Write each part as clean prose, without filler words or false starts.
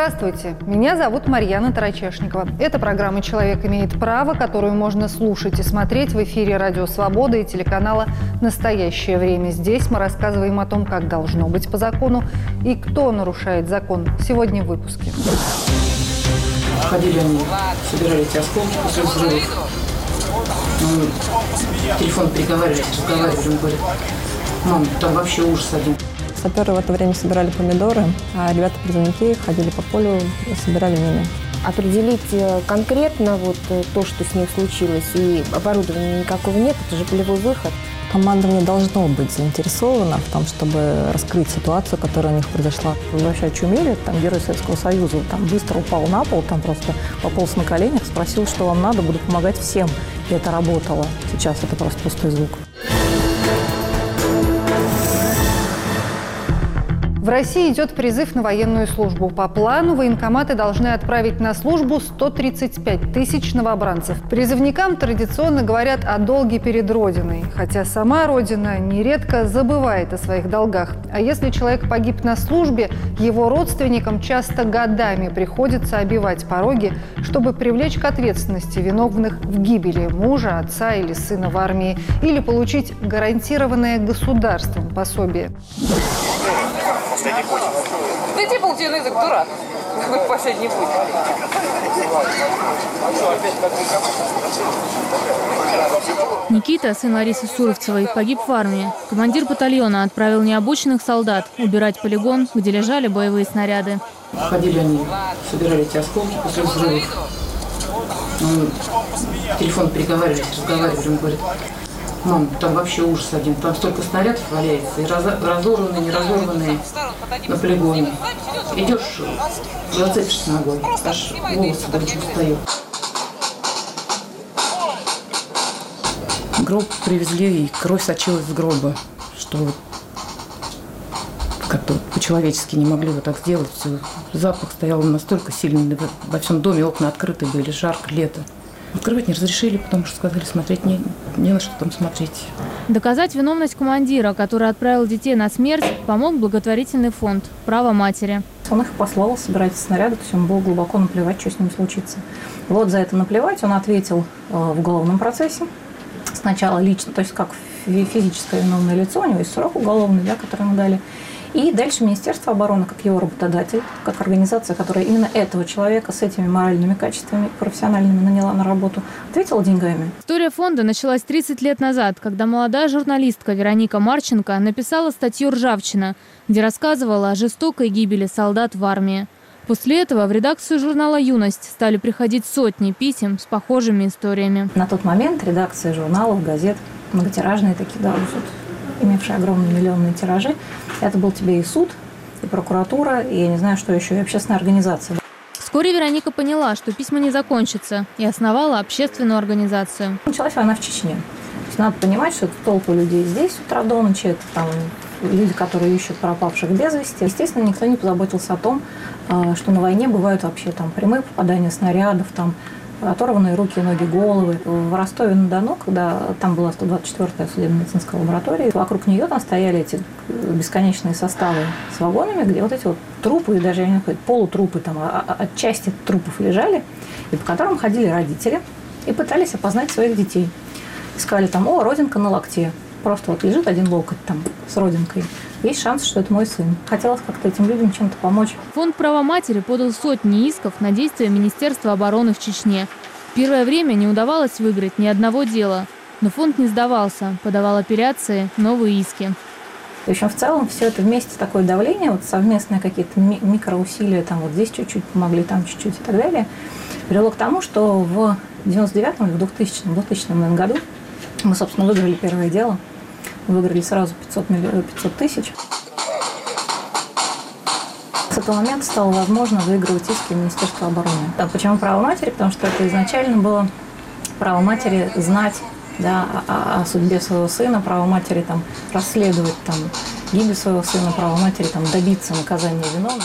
Здравствуйте, меня зовут Марьяна Тарачешникова. Это программа «Человек имеет право», которую можно слушать и смотреть в эфире «Радио Свобода» и телеканала «Настоящее время». Здесь мы рассказываем о том, как должно быть по закону и кто нарушает закон. Сегодня в выпуске. Ходили они, собирали эти осколки после взрывов. Телефон переговаривались, разговаривали, он говорит: «Мам, там вообще ужас один». Саперы в это время собирали помидоры, а ребята-призывники ходили по полю и собирали мины. Определить конкретно то, что с ним случилось, и оборудования никакого нет, это же полевой выход. Командование должно быть заинтересовано в том, чтобы раскрыть ситуацию, которая у них произошла. Вообще очумели, там герой Советского Союза, там быстро упал на пол, там просто пополз на коленях, спросил, что вам надо, буду помогать всем. И это работало. Сейчас это просто пустой звук. В России идет призыв на военную службу. По плану военкоматы должны отправить на службу 135 тысяч новобранцев. Призывникам традиционно говорят о долге перед Родиной, хотя сама Родина нередко забывает о своих долгах. А если человек погиб на службе, его родственникам часто годами приходится обивать пороги, чтобы привлечь к ответственности виновных в гибели мужа, отца или сына в армии, или получить гарантированное государством пособие. Последний путь. Ты типа утиный язык, дурак. Какой последний путь. Никита, сын Ларисы Суровцевой, погиб в армии. Командир батальона отправил необученных солдат убирать полигон, где лежали боевые снаряды. Ходили они, собирали эти осколки после взрывов. Телефон переговаривались, разговаривали, он говорит: «Мам, там вообще ужас один, там столько снарядов валяется, и разорванные, неразорванные на полигоне. Идешь, зацепишься ногой, аж волосы даже устают». Гроб привезли, и кровь сочилась с гроба, что как-то по-человечески не могли вот так сделать. Запах стоял настолько сильный, во всем доме окна открыты были, жарко, лето. Открывать не разрешили, потому что сказали, смотреть не на что там смотреть. Доказать виновность командира, который отправил детей на смерть, помог благотворительный фонд «Право матери». Он их послал собирать снаряды, то есть ему было глубоко наплевать, что с ним случится. Вот за это наплевать он ответил в уголовном процессе. Сначала лично, то есть как физическое виновное лицо, у него есть срок уголовный, да, который ему дали. И дальше Министерство обороны, как его работодатель, как организация, которая именно этого человека с этими моральными качествами профессиональными наняла на работу, ответила деньгами. История фонда началась 30 лет назад, когда молодая журналистка Вероника Марченко написала статью «Ржавчина», где рассказывала о жестокой гибели солдат в армии. После этого в редакцию журнала «Юность» стали приходить сотни писем с похожими историями. На тот момент редакции журналов, газет, многотиражные такие, да, имевшие огромные миллионные тиражи, это был тебе и суд, и прокуратура, и я не знаю, что еще, и общественная организация. Вскоре Вероника поняла, что письма не закончатся, и основала общественную организацию. Началась война в Чечне. То есть надо понимать, что это толпа людей здесь с утра до ночи, это там люди, которые ищут пропавших без вести. Естественно, никто не позаботился о том, что на войне бывают вообще там прямые попадания снарядов, там оторванные руки, ноги, головы. В Ростове-на-Дону, когда там была 124-я судебно-медицинская лаборатория, вокруг нее там стояли эти бесконечные составы с вагонами, где вот эти вот трупы, даже я не знаю, полутрупы, там, от части трупов лежали, и по которым ходили родители и пытались опознать своих детей. Искали там: о, родинка на локте. Просто вот лежит один локоть там с родинкой. Есть шанс, что это мой сын. Хотелось как-то этим людям чем-то помочь. Фонд «Право матери» подал сотни исков на действия Министерства обороны в Чечне. В первое время не удавалось выиграть ни одного дела. Но фонд не сдавался, подавал апелляции, новые иски. В общем, в целом все это вместе такое давление, вот совместные какие-то микроусилия, там вот здесь чуть-чуть помогли, там чуть-чуть и так далее, привело к тому, что в 99-м или в 2000 году мы, собственно, выиграли первое дело. Выиграли сразу 500 тысяч. С этого момента стало возможно выигрывать иски Министерства обороны. Почему право матери? Потому что это изначально было право матери знать, да, о судьбе своего сына, право матери там, расследовать там, гибель своего сына, право матери там, добиться наказания виновных.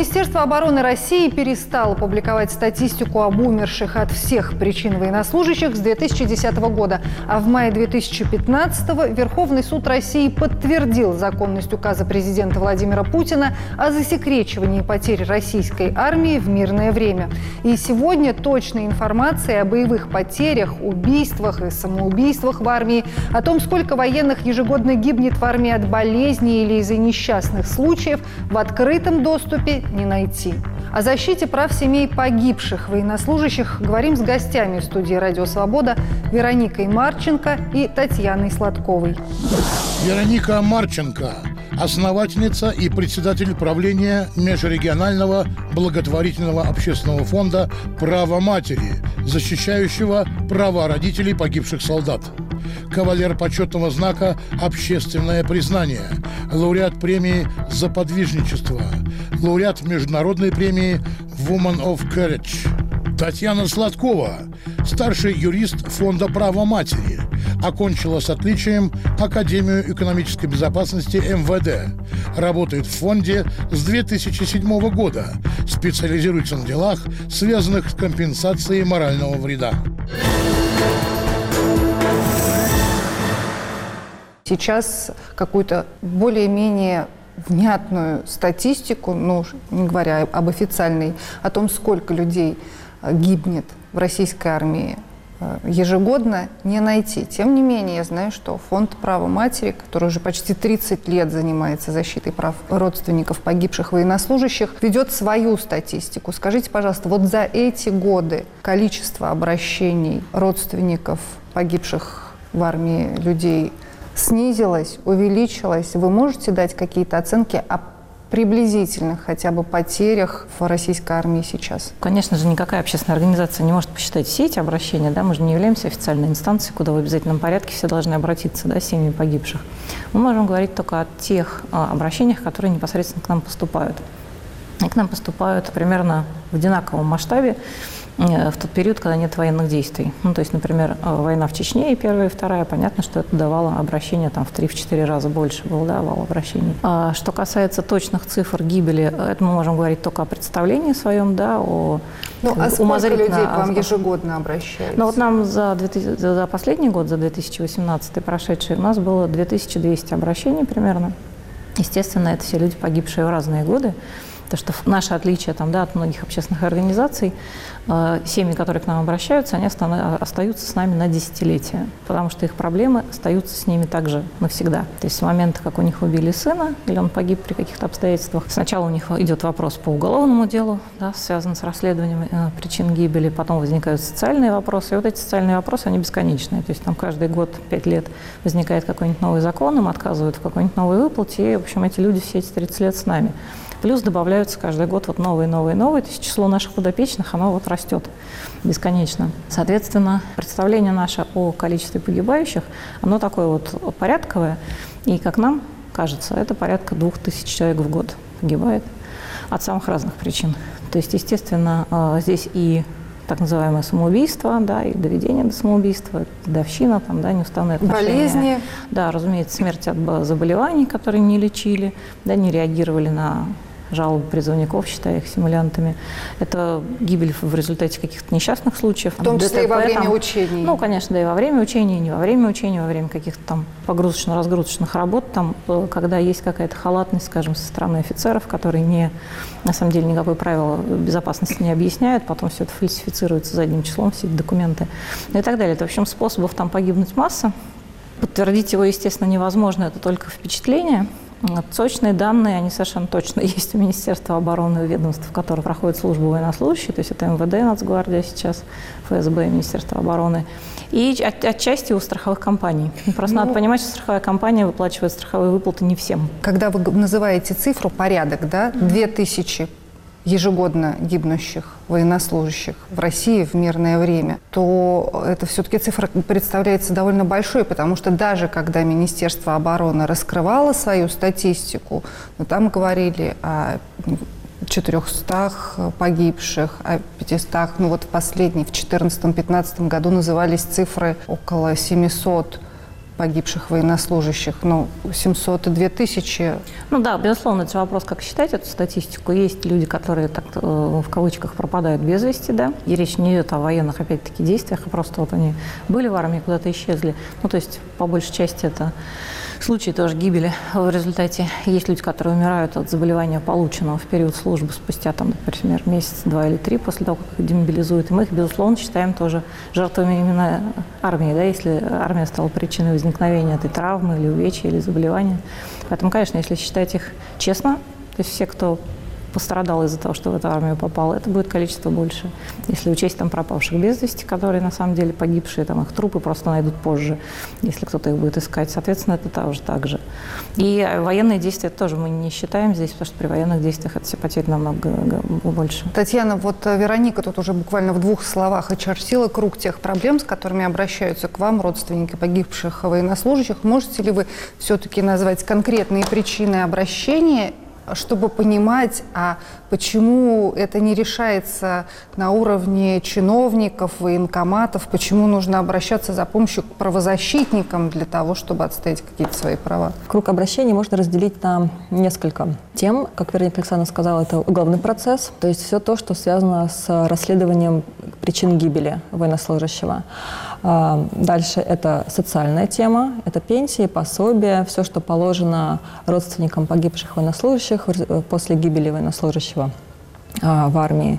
Министерство обороны России перестало публиковать статистику об умерших от всех причин военнослужащих с 2010 года. А в мае 2015-го Верховный суд России подтвердил законность указа президента Владимира Путина о засекречивании потерь российской армии в мирное время. И сегодня точной информации о боевых потерях, убийствах и самоубийствах в армии, о том, сколько военных ежегодно гибнет в армии от болезней или из-за несчастных случаев, в открытом доступе не найти. О защите прав семей погибших военнослужащих говорим с гостями студии «Радио Свобода» Вероникой Марченко и Татьяной Сладковой. Вероника Марченко – основательница и председатель правления межрегионального благотворительного общественного фонда «Право матери», защищающего права родителей погибших солдат. Кавалер почетного знака «Общественное признание», лауреат премии «За подвижничество», лауреат международной премии «Woman of Courage». Татьяна Сладкова – старший юрист фонда «Право матери», окончила с отличием Академию экономической безопасности МВД. Работает в фонде с 2007 года. Специализируется на делах, связанных с компенсацией морального вреда. Сейчас какую-то более-менее внятную статистику, не говоря об официальной, о том, сколько людей гибнет в российской армии ежегодно, не найти. Тем не менее, я знаю, что фонд «Право матери», который уже почти 30 лет занимается защитой прав родственников погибших военнослужащих, ведет свою статистику. Скажите, пожалуйста, вот за эти годы количество обращений родственников погибших в армии людей снизилось, увеличилось? Вы можете дать какие-то оценки о приблизительных хотя бы потерях в российской армии сейчас? Конечно же, никакая общественная организация не может посчитать все эти обращения. Да? Мы же не являемся официальной инстанцией, куда в обязательном порядке все должны обратиться, да, с семьями погибших. Мы можем говорить только о тех обращениях, которые непосредственно к нам поступают. И к нам поступают примерно в одинаковом масштабе в тот период, когда нет военных действий. То есть, например, война в Чечне и первая, и вторая, понятно, что это давало обращение там, в 3-4 раза больше был, да, вал обращений. А что касается точных цифр гибели, это мы можем говорить только о представлении своем, да, о сколько людей к вам ежегодно обращаются? Вот нам за последний год, за 2018 прошедший, у нас было 2200 обращений примерно. Естественно, это все люди, погибшие в разные годы. Потому что наше отличие там, да, от многих общественных организаций, семьи, которые к нам обращаются, они остаются с нами на десятилетия, потому что их проблемы остаются с ними также навсегда. То есть с момента, как у них убили сына, или он погиб при каких-то обстоятельствах, сначала у них идет вопрос по уголовному делу, да, связанный с расследованием причин гибели, потом возникают социальные вопросы, и вот эти социальные вопросы, они бесконечные. То есть там каждый год, 5 лет возникает какой-нибудь новый закон, им отказывают в какой-нибудь новой выплате, и, в общем, эти люди все эти 30 лет с нами. Плюс добавляются каждый год вот новые. То есть число наших подопечных, оно вот растет бесконечно. Соответственно, представление наше о количестве погибающих, оно такое вот порядковое. И, как нам кажется, это порядка 2000 человек в год погибает от самых разных причин. То есть, естественно, здесь и так называемое самоубийство, да, и доведение до самоубийства, годовщина, там, да, неуставные отношения. Болезни. Да, разумеется, смерть от заболеваний, которые не лечили, да, не реагировали на жалобы призывников, считая их симулянтами. Это гибель в результате каких-то несчастных случаев. В том числе и во время учений. Конечно, да, и во время учений, и не во время учений, во время каких-то там погрузочно-разгрузочных работ, там, когда есть какая-то халатность, скажем, со стороны офицеров, которые на самом деле никакое правило безопасности не объясняют, потом все это фальсифицируется задним числом, все эти документы, и так далее. Это, в общем, способов там погибнуть масса. Подтвердить его, естественно, невозможно, это только впечатление. Точные данные, они совершенно точно есть у Министерства обороны, у ведомств, в которых проходит службу военнослужащие, то есть это МВД, Нацгвардия сейчас, ФСБ, Министерство обороны, и отчасти у страховых компаний. Просто надо понимать, что страховая компания выплачивает страховые выплаты не всем. Когда вы называете цифру, порядок, да, 2000 ежегодно гибнущих военнослужащих в России в мирное время, то это все-таки цифра представляется довольно большой, потому что даже когда Министерство обороны раскрывало свою статистику, там говорили о 400 погибших, о 500, в 2014-2015 году назывались цифры около 700 погибших военнослужащих, 700 и 2000. Да, безусловно, это вопрос, как считать эту статистику. Есть люди, которые, так, в кавычках, пропадают без вести, да, и речь не идет о военных, опять-таки, действиях, а просто вот они были в армии, куда-то исчезли. То есть, по большей части, это случаи тоже гибели в результате. Есть люди, которые умирают от заболевания, полученного в период службы спустя, например, месяц, 2 или 3 после того, как их демобилизуют. И мы их, безусловно, считаем тоже жертвами именно армии, да, если армия стала причиной возникновения этой травмы или увечья, или заболевания. Поэтому, конечно, если считать их честно, то есть все, кто пострадал из-за того, что в эту армию попал, это будет количество больше. Если учесть пропавших без вести, которые на самом деле погибшие, их трупы просто найдут позже, если кто-то их будет искать. Соответственно, это тоже так же. И военные действия тоже мы не считаем здесь, потому что при военных действиях это все потери намного больше. Татьяна, Вероника тут уже буквально в 2 словах очертила круг тех проблем, с которыми обращаются к вам родственники погибших военнослужащих. Можете ли вы все-таки назвать конкретные причины обращения, чтобы понимать, почему это не решается на уровне чиновников, военкоматов, почему нужно обращаться за помощью к правозащитникам для того, чтобы отстоять какие-то свои права? Круг обращений можно разделить на несколько тем. Как Вероника Александровна сказала, это уголовный процесс, то есть все то, что связано с расследованием причин гибели военнослужащего. Дальше это социальная тема, это пенсии, пособия, все, что положено родственникам погибших военнослужащих после гибели военнослужащего в армии.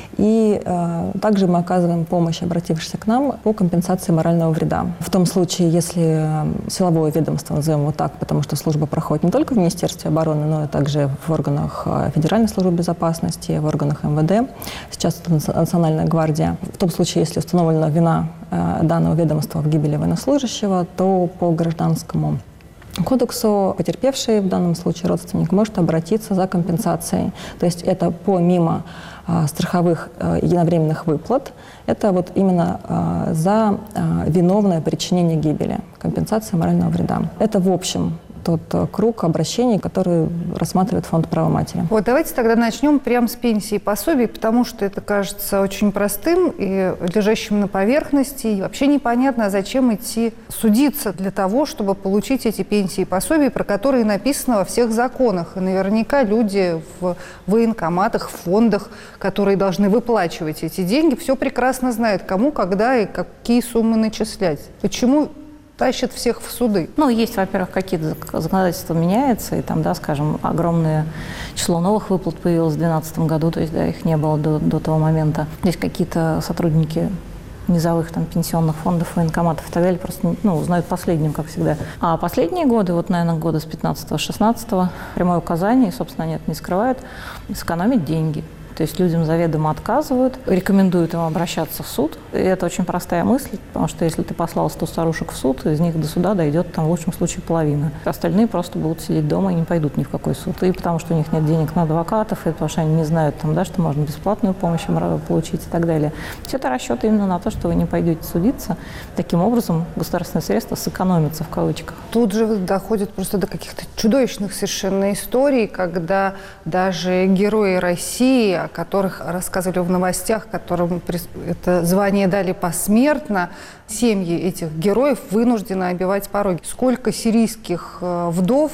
И также мы оказываем помощь, обратившись к нам, по компенсации морального вреда. В том случае, если силовое ведомство, назовем его так, потому что служба проходит не только в Министерстве обороны, но и также в органах Федеральной службы безопасности, в органах МВД, сейчас это Национальная гвардия. В том случае, если установлена вина данного ведомства в гибели военнослужащего, то по гражданскому кодексу потерпевший, в данном случае родственник, может обратиться за компенсацией. То есть это помимо страховых единовременных выплат, это именно за виновное причинение гибели, компенсация морального вреда. Это в общем тот круг обращений, который рассматривает фонд права матери. Давайте тогда начнем прямо с пенсии и пособий, потому что это кажется очень простым и лежащим на поверхности. И вообще непонятно, зачем идти судиться для того, чтобы получить эти пенсии и пособия, про которые написано во всех законах. И наверняка люди в военкоматах, в фондах, которые должны выплачивать эти деньги, все прекрасно знают, кому, когда и какие суммы начислять. Почему тащат всех в суды? Есть, во-первых, какие-то законодательства меняются, и скажем, огромное число новых выплат появилось в 2012 году, то есть, их не было до того момента. Здесь какие-то сотрудники низовых пенсионных фондов, военкоматов и так далее просто узнают последним, как всегда. А последние годы, наверное, года с 15-16, прямое указание, и, собственно, они это не скрывают, сэкономить деньги. То есть людям заведомо отказывают, рекомендуют им обращаться в суд. И это очень простая мысль, потому что если ты послал 100 старушек в суд, из них до суда дойдет в лучшем случае половина. Остальные просто будут сидеть дома и не пойдут ни в какой суд. И потому что у них нет денег на адвокатов, и потому что они не знают, что можно бесплатную помощь получить и так далее. Все это расчеты именно на то, что вы не пойдете судиться. Таким образом, государственные средства сэкономятся в кавычках. Тут же доходит просто до каких-то чудовищных совершенно историй, когда даже герои России, о которых рассказывали в новостях, которым это звание дали посмертно, семьи этих героев вынуждены обивать пороги. Сколько сирийских вдов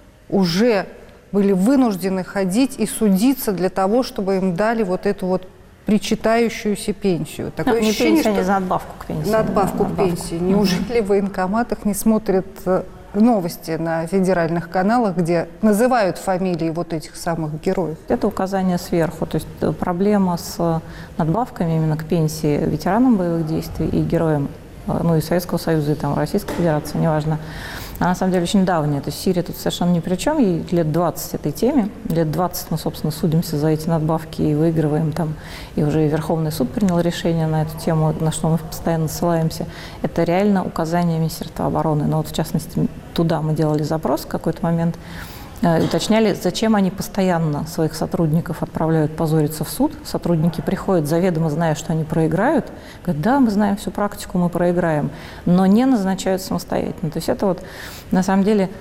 уже были вынуждены ходить и судиться для того, чтобы им дали эту причитающуюся пенсию. Такое ощущение, что за надбавку к пенсии. Надбавку к пенсии. Неужели в военкоматах не смотрят новости на федеральных каналах, где называют фамилии этих самых героев? Это указание сверху. То есть проблема с надбавками именно к пенсии ветеранам боевых действий и героям, и Советского Союза, и Российской Федерации, неважно, она на самом деле очень давняя. То есть Сирия тут совершенно ни при чем. Ей лет 20 этой теме. Лет 20 мы, собственно, судимся за эти надбавки и выигрываем И уже и Верховный суд принял решение на эту тему, на что мы постоянно ссылаемся. Это реально указание Министерства обороны. Но в частности, туда мы делали запрос в какой-то момент, уточняли, зачем они постоянно своих сотрудников отправляют позориться в суд. Сотрудники приходят, заведомо зная, что они проиграют. Говорят, да, мы знаем всю практику, мы проиграем. Но не назначают самостоятельно. То есть это на самом деле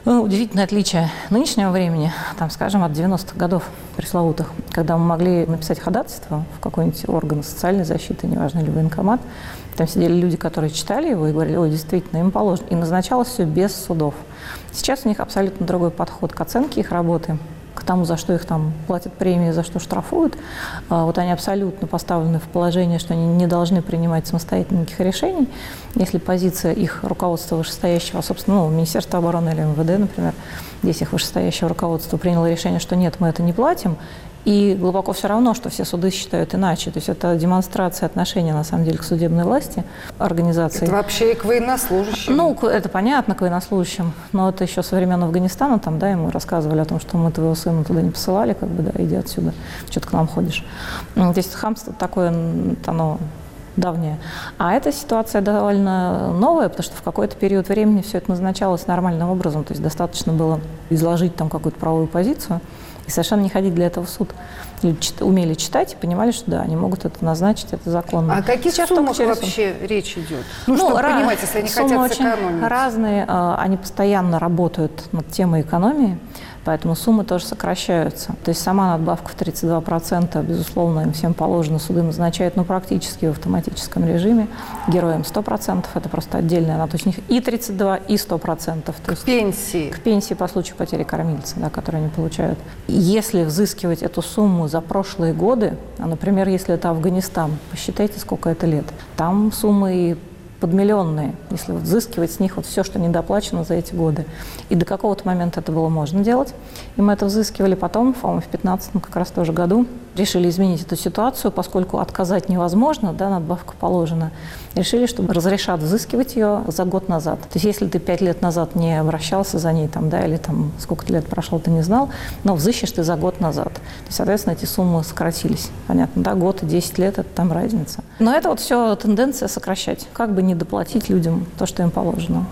Удивительное отличие нынешнего времени, там, скажем, от 90-х годов пресловутых, когда мы могли написать ходатайство в какой-нибудь орган социальной защиты, неважно, ли военкомат, там сидели люди, которые читали его и говорили: ой, действительно, им положено. И назначалось все без судов. Сейчас у них абсолютно другой подход к оценке их работы, к тому, за что их там платят премии, за что штрафуют. Вот они абсолютно поставлены в положение, что они не должны принимать самостоятельно никаких решений. Если позиция их руководства вышестоящего, собственно, Министерства обороны или МВД, например, здесь их вышестоящее руководство приняло решение, что нет, мы это не платим, и глубоко все равно, что все суды считают иначе. То есть это демонстрация отношения, на самом деле, к судебной власти, организации. Это вообще и к военнослужащим. Это понятно, к военнослужащим, но это еще со времен Афганистана, там, да, ему рассказывали о том, что мы твоего сына туда не посылали, как бы, да, иди отсюда, что ты к нам ходишь. То есть хамство такое, оно давнее. А эта ситуация довольно новая, потому что в какой-то период времени все это назначалось нормальным образом, то есть достаточно было изложить там какую-то правовую позицию, и совершенно не ходить для этого в суд. Люди умели читать и понимали, что да, они могут это назначить, это законно. А о каких суммах вообще речь идет? Чтобы понимать, если они хотят сэкономить. Очень разные, они постоянно работают над темой экономии, поэтому суммы тоже сокращаются. То есть сама надбавка в 32%, безусловно, им всем положено, суды назначают, практически в автоматическом режиме. Героям 100%, это просто отдельная, она, то есть у них и 32, и 100%. То есть к пенсии? К пенсии по случаю потери кормильца, да, которые они получают. Если взыскивать эту сумму за прошлые годы, например, если это Афганистан, посчитайте, сколько это лет, там суммы подмиллионные, если взыскивать с них все, что недоплачено за эти годы. И до какого-то момента это было можно делать. И мы это взыскивали потом, по-моему, в 2015 как раз тоже году. Решили изменить эту ситуацию, поскольку отказать невозможно, да, надбавка положена. Решили, что разрешат взыскивать ее за год назад. То есть если ты 5 лет назад не обращался за ней, там, да, или там сколько лет прошло, ты не знал, но взыщешь ты за год назад. То есть, соответственно, эти суммы сократились. Понятно, да, год и 10 лет – это там разница. Но это все тенденция сокращать, как бы не доплатить людям то, что им положено.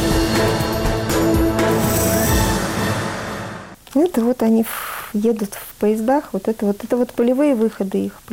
Это они едут в поездах, это полевые выходы их,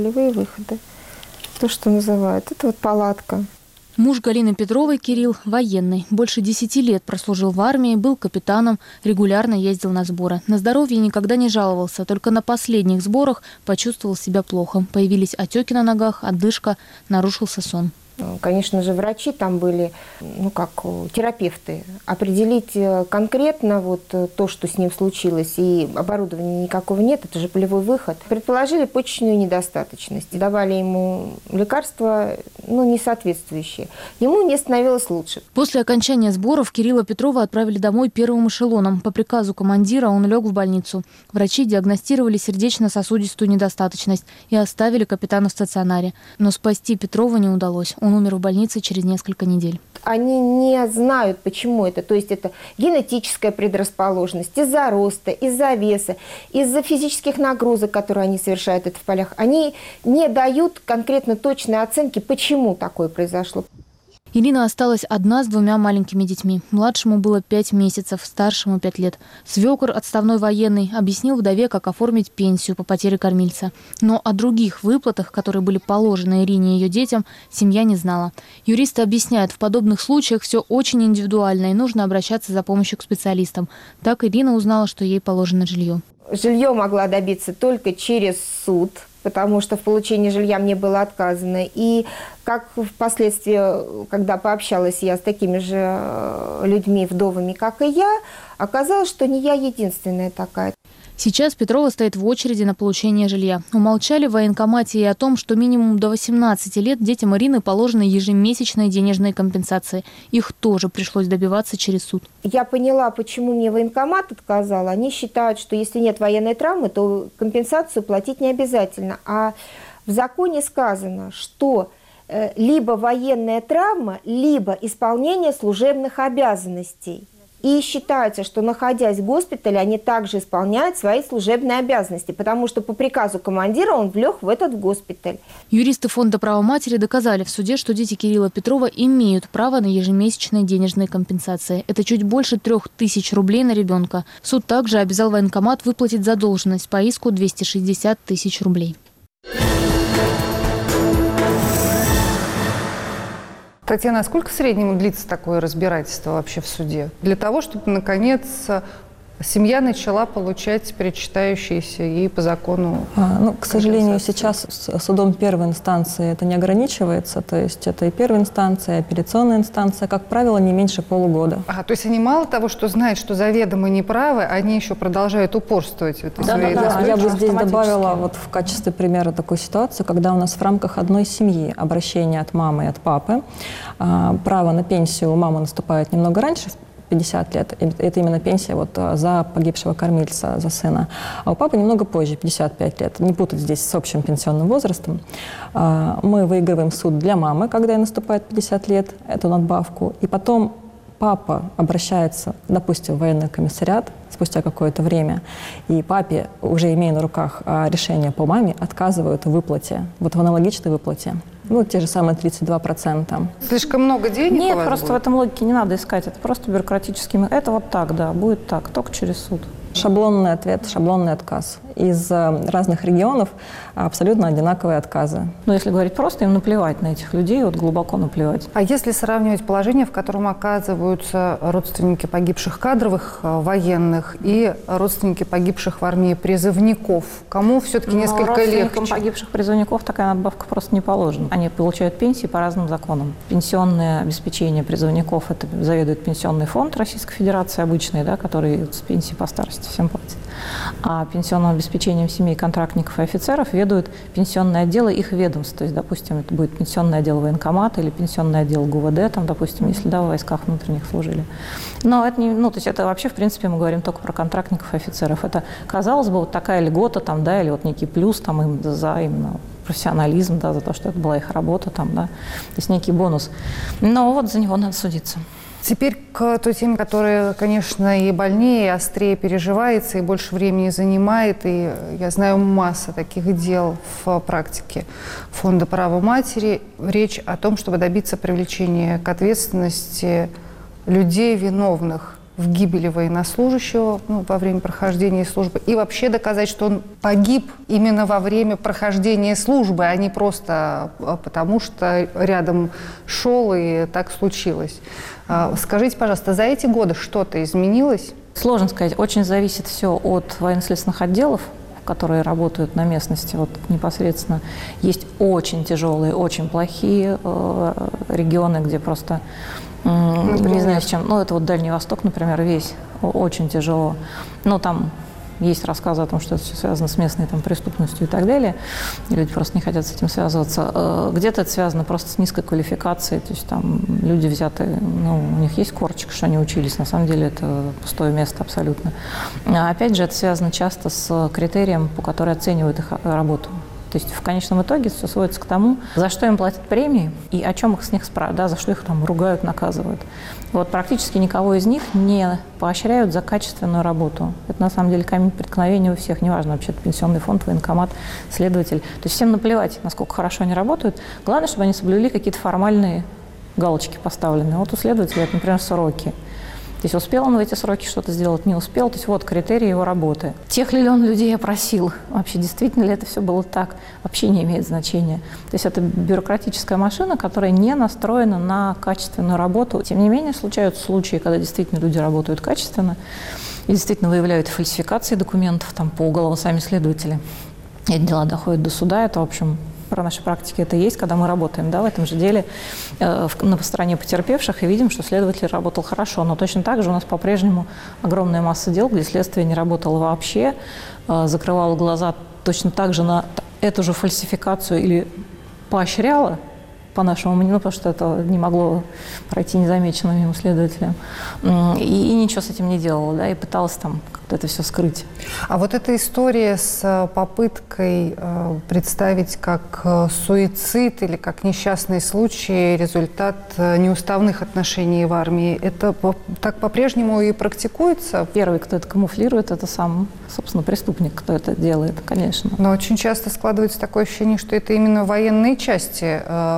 то, что называют, это палатка. Муж Галины Петровой, Кирилл, военный. Больше 10 лет прослужил в армии, был капитаном, регулярно ездил на сборы. На здоровье никогда не жаловался, только на последних сборах почувствовал себя плохо. Появились отеки на ногах, одышка, нарушился сон. Конечно же, врачи там были, как терапевты. Определить конкретно то, что с ним случилось, и оборудования никакого нет, это же полевой выход. Предположили почечную недостаточность. Давали ему лекарства, несоответствующие. Ему не становилось лучше. После окончания сборов Кирилла Петрова отправили домой первым эшелоном. По приказу командира он лег в больницу. Врачи диагностировали сердечно-сосудистую недостаточность и оставили капитана в стационаре. Но спасти Петрова не удалось. Он умер в больнице через несколько недель. Они не знают, почему это. То есть это генетическая предрасположенность из-за роста, из-за веса, из-за физических нагрузок, которые они совершают в полях. Они не дают конкретно точной оценки, почему такое произошло. Ирина осталась одна с 2 маленькими детьми. Младшему было 5 месяцев, старшему 5 лет. Свекор, отставной военный, объяснил вдове, как оформить пенсию по потере кормильца. Но о других выплатах, которые были положены Ирине и ее детям, семья не знала. Юристы объясняют, в подобных случаях все очень индивидуально и нужно обращаться за помощью к специалистам. Так Ирина узнала, что ей положено жилье. Жилье могла добиться только через суд, потому что в получении жилья мне было отказано. И как впоследствии, когда пообщалась я с такими же людьми, вдовами, как и я, оказалось, что не я единственная такая. Сейчас Петрова стоит в очереди на получение жилья. Умолчали в военкомате и о том, что минимум до 18 лет детям Ирины положены ежемесячные денежные компенсации. Их тоже пришлось добиваться через суд. Я поняла, почему мне военкомат отказал. Они считают, что если нет военной травмы, то компенсацию платить не обязательно. А в законе сказано, что либо военная травма, либо исполнение служебных обязанностей. И считается, что, находясь в госпитале, они также исполняют свои служебные обязанности, потому что по приказу командира он влег в этот госпиталь. Юристы Фонда права матери доказали в суде, что дети Кирилла Петрова имеют право на ежемесячные денежные компенсации. Это чуть больше 3000 рублей на ребенка. Суд также обязал военкомат выплатить задолженность по иску 260 тысяч рублей. Татьяна, а сколько в среднем длится такое разбирательство вообще в суде? Для того, чтобы, наконец, семья начала получать причитающиеся ей по закону. К сожалению, сейчас судом первой инстанции это не ограничивается. То есть это и первая инстанция, и апелляционная инстанция, как правило, не меньше полугода. То есть они мало того, что знают, что заведомо неправы, они еще продолжают упорствовать в этой своей достойности. Я бы здесь добавила вот в качестве примера такую ситуацию, когда у нас в рамках одной семьи обращение от мамы и от папы, право на пенсию у мамы наступает немного раньше, 50 лет. Это именно пенсия вот за погибшего кормильца, за сына. А у папы немного позже, 55 лет. Не путать здесь с общим пенсионным возрастом. Мы выигрываем суд для мамы, когда ей наступает 50 лет, эту надбавку. И потом папа обращается, допустим, в военный комиссариат спустя какое-то время, и папе, уже имея на руках решение по маме, отказывают в выплате, вот в аналогичной выплате. Те же самые 32%. Слишком много денег? Нет, просто будет? В этом логике не надо искать. Это просто бюрократически. Это вот так, да, будет так, только через суд. Шаблонный ответ, шаблонный отказ. Из разных регионов абсолютно одинаковые отказы. Если говорить просто, им наплевать на этих людей, вот глубоко наплевать. А если сравнивать положение, в котором оказываются родственники погибших кадровых военных и родственники погибших в армии призывников, кому все-таки несколько легче? Родственникам погибших призывников такая надбавка просто не положена. Они получают пенсии по разным законам. Пенсионное обеспечение призывников – это заведует Пенсионный фонд Российской Федерации обычный, да, который с пенсии по старости всем платит. А пенсионным обеспечением семей контрактников и офицеров ведут пенсионные отделы их ведомств. То есть, допустим, это будет пенсионный отдел военкомата или пенсионный отдел ГУВД, там, допустим, если в войсках внутренних служили. Но это не, то есть это вообще, в принципе, мы говорим только про контрактников и офицеров. Это, казалось бы, вот такая льгота, там, да, или вот некий плюс там, им за именно профессионализм, да, за то, что это была их работа, там, да, то есть некий бонус. Но вот за него надо судиться. Теперь к той теме, которая, конечно, и больнее, и острее переживается, и больше времени занимает. И я знаю масса таких дел в практике Фонда права матери. Речь о том, чтобы добиться привлечения к ответственности людей, виновных в гибели военнослужащего во время прохождения службы. И вообще доказать, что он погиб именно во время прохождения службы, а не просто потому, что рядом шел и так случилось. Скажите, пожалуйста, за эти годы что-то изменилось? Сложно сказать. Очень зависит все от военно-следственных отделов, которые работают на местности. Вот непосредственно есть очень тяжелые, очень плохие регионы, где просто не знаю с чем. Это вот Дальний Восток, например, весь очень тяжело. Там есть рассказы о том, что это все связано с местной преступностью и так далее. Люди просто не хотят с этим связываться. Где-то это связано просто с низкой квалификацией. То есть там люди взяты, у них есть корочка, что они учились. На самом деле это пустое место абсолютно. Опять же, это связано часто с критерием, по которому оценивают их работу. То есть в конечном итоге все сводится к тому, за что им платят премии и о чем их с них спрашивают, за что их ругают, наказывают. Вот практически никого из них не поощряют за качественную работу. Это на самом деле камень преткновения у всех, неважно, вообще пенсионный фонд, военкомат, следователь. То есть всем наплевать, насколько хорошо они работают. Главное, чтобы они соблюли какие-то формальные галочки поставленные. Вот у следователя это, например, сроки. То есть успел он в эти сроки что-то сделать, не успел. То есть вот критерии его работы. Тех ли он людей опросил? Вообще действительно ли это все было так? Вообще не имеет значения. То есть это бюрократическая машина, которая не настроена на качественную работу. Тем не менее, случаются случаи, когда действительно люди работают качественно и действительно выявляют фальсификации документов по уголовно сами следователи. Эти дела доходят до суда. Это, в общем, про нашей практике это есть, когда мы работаем в этом же деле на стороне потерпевших и видим, что следователь работал хорошо. Но точно так же у нас по-прежнему огромная масса дел, где следствие не работало вообще, закрывало глаза точно так же на эту же фальсификацию или поощряло, по нашему мнению, потому что это не могло пройти незамеченным мимо следователя. И ничего с этим не делала, да, и пыталась как-то это все скрыть. А вот эта история с попыткой представить как суицид или как несчастный случай результат неуставных отношений в армии, это так по-прежнему и практикуется? Первый, кто это камуфлирует, это сам, собственно, преступник, кто это делает, конечно. Но очень часто складывается такое ощущение, что это именно военные части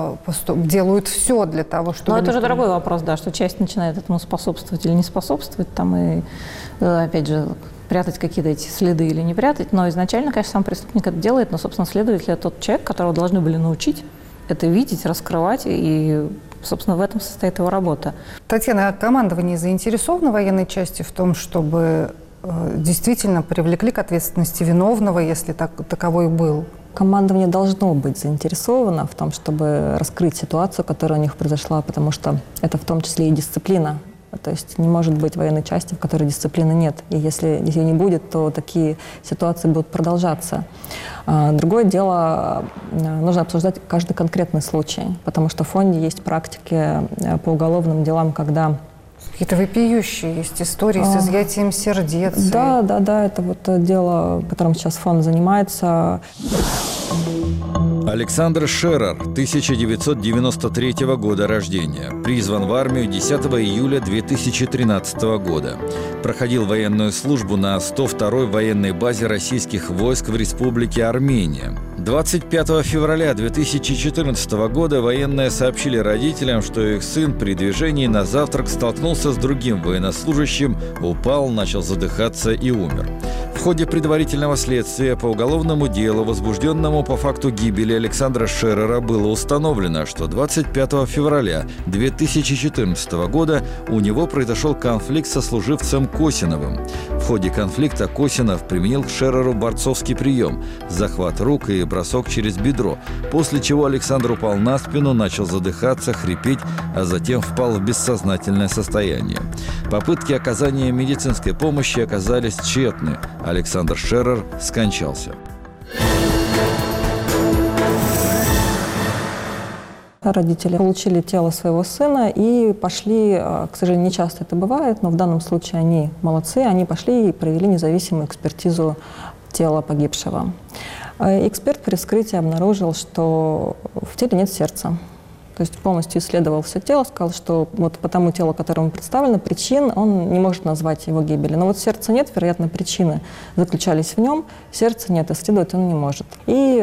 делают все для того, чтобы... Но это уже другой вопрос, да, что часть начинает этому способствовать или не способствовать, и, опять же, прятать какие-то эти следы или не прятать. Но изначально, конечно, сам преступник это делает, но, собственно, следователь – это тот человек, которого должны были научить это видеть, раскрывать и собственно, в этом состоит его работа. Татьяна, а командование заинтересовано в военной части в том, чтобы действительно привлекли к ответственности виновного, если таковой был? Командование должно быть заинтересовано в том, чтобы раскрыть ситуацию, которая у них произошла, потому что это в том числе и дисциплина. То есть не может быть военной части, в которой дисциплины нет. И если ее не будет, то такие ситуации будут продолжаться. Другое дело, нужно обсуждать каждый конкретный случай, потому что в фонде есть практики по уголовным делам, когда... Какие-то вопиющие есть истории с изъятием сердец. Да, это вот дело, которым сейчас фонд занимается. Александр Шерер, 1993 года рождения. Призван в армию 10 июля 2013 года. Проходил военную службу на 102-й военной базе российских войск в Республике Армения. 25 февраля 2014 года военные сообщили родителям, что их сын при движении на завтрак столкнулся с другим военнослужащим, упал, начал задыхаться и умер. В ходе предварительного следствия по уголовному делу, возбужденному по факту гибели Александра Шерера, было установлено, что 25 февраля 2014 года у него произошел конфликт со служивцем Косиновым. В ходе конфликта Косинов применил к Шереру борцовский прием – захват рук и бросок через бедро, после чего Александр упал на спину, начал задыхаться, хрипеть, а затем впал в бессознательное состояние. Попытки оказания медицинской помощи оказались тщетны. Александр Шерер скончался. Родители получили тело своего сына и пошли, к сожалению, не часто это бывает, но в данном случае они молодцы, они пошли и провели независимую экспертизу тела погибшего. Эксперт при вскрытии обнаружил, что в теле нет сердца. То есть полностью исследовал все тело, сказал, что вот по тому телу, которому представлено, причин он не может назвать его гибели. Но вот сердца нет, вероятно, причины заключались в нем, сердца нет, исследовать он не может. И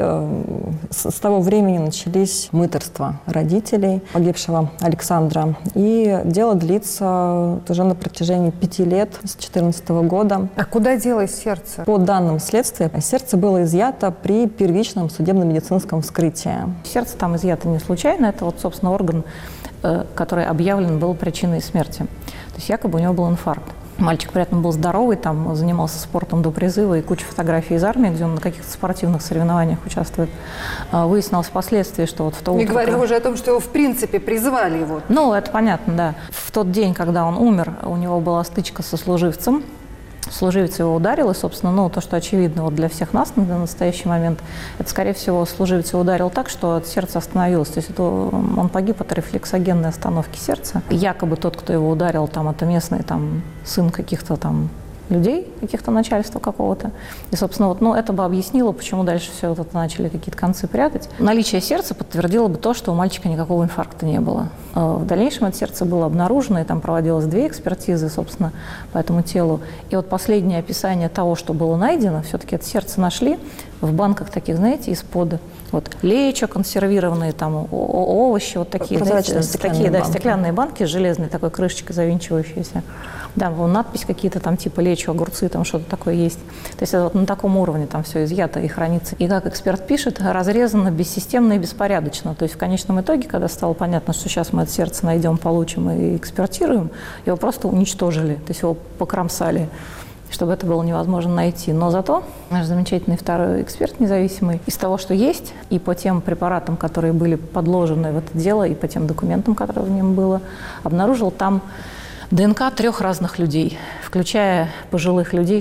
с того времени начались мытарства родителей погибшего Александра. И дело длится уже на протяжении 5 лет, с 2014 года. А куда делось сердце? По данным следствия, сердце было изъято при первичном судебно-медицинском вскрытии. Сердце там изъято не случайно, это вот, собственно, орган, который объявлен был причиной смерти. То есть якобы у него был инфаркт. Мальчик при этом был здоровый, там занимался спортом до призыва, и куча фотографий из армии, где он на каких-то спортивных соревнованиях участвует. Выяснилось впоследствии, что вот в то утро... Не говоря уже о том, что его в принципе призывали его. Ну, это понятно, да. В тот день, когда он умер, у него была стычка со служивцем. Служивец его ударил, и, собственно, ну, то, что очевидно вот для всех нас на настоящий момент, это, скорее всего, служивец его ударил так, что сердце остановилось. То есть это, он погиб от рефлексогенной остановки сердца. Якобы тот, кто его ударил, там, это местный там, сын каких-то там людей, каких-то начальства какого-то. И, собственно, вот, ну, это бы объяснило, почему дальше все вот это начали какие-то концы прятать. Наличие сердца подтвердило бы то, что у мальчика никакого инфаркта не было. В дальнейшем это сердце было обнаружено, и там проводилось 2 экспертизы, собственно, по этому телу. И вот последнее описание того, что было найдено, все-таки это сердце нашли в банках таких, знаете, из-под вот лечо, консервированные там овощи, вот такие, знаете, стеклянные банки с железной такой крышечкой завинчивающейся. Да, надпись какие-то там типа лечо, огурцы, там что-то такое есть. То есть это вот на таком уровне там все изъято и хранится. И как эксперт пишет, разрезано бессистемно и беспорядочно. То есть в конечном итоге, когда стало понятно, что сейчас мы это сердце найдем, получим и экспертируем, его просто уничтожили, то есть его покромсали, чтобы это было невозможно найти. Но зато наш замечательный второй эксперт независимый из того, что есть, и по тем препаратам, которые были подложены в это дело, и по тем документам, которые в нем было, обнаружил там ДНК 3 разных людей, включая пожилых людей